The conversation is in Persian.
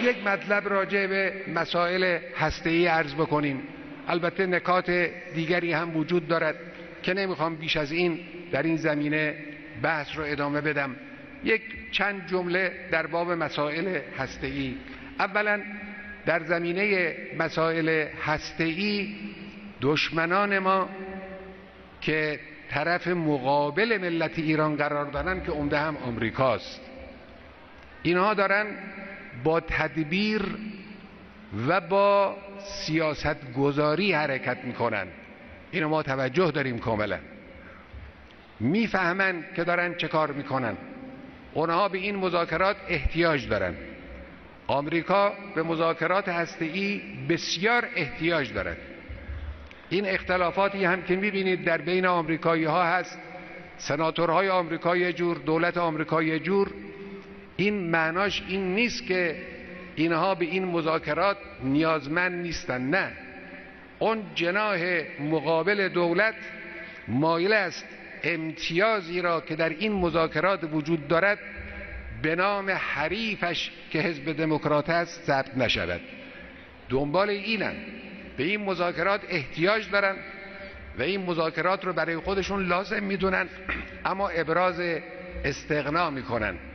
یک مطلب راجع به مسائل هسته‌ای عرض بکنیم. البته نکات دیگری هم وجود دارد که نمیخوام بیش از این در این زمینه بحث رو ادامه بدم. یک چند جمله در باب مسائل هسته‌ای. اولا در زمینه مسائل هسته‌ای دشمنان ما که طرف مقابل ملت ایران قرار دارن که عمده هم آمریکاست، اینها دارن با تدبیر و با سیاست گذاری حرکت میکنن. اینو ما توجه داریم، کاملا میفهمن که دارن چه کار میکنن. اونها به این مذاکرات احتیاج دارن. آمریکا به مذاکرات هسته‌ای بسیار احتیاج دارد. این اختلافاتی هم که میبینید در بین آمریکایی ها هست، سناتورهای آمریکا یه جور، دولت آمریکا یه جور، این معناش این نیست که اینها به این مذاکرات نیازمند نیستن. نه، اون جناح مقابل دولت مایل است امتیازی را که در این مذاکرات وجود دارد به نام حریفش که حزب دموکرات است ثبت نشود. دنبال اینن، به این مذاکرات احتیاج دارن و این مذاکرات رو برای خودشون لازم میدونن، اما ابراز استغنا میکنن.